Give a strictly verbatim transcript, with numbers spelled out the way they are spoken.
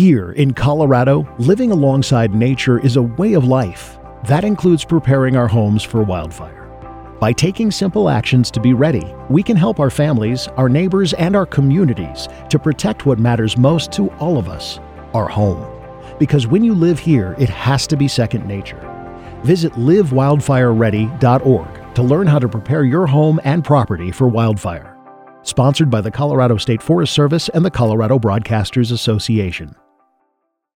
Here in Colorado, living alongside nature is a way of life. That includes preparing our homes for wildfire. By taking simple actions to be ready, we can help our families, our neighbors, and our communities to protect what matters most to all of us, our home. Because when you live here, it has to be second nature. Visit live wildfire ready dot org to learn how to prepare your home and property for wildfire. Sponsored by the Colorado State Forest Service and the Colorado Broadcasters Association.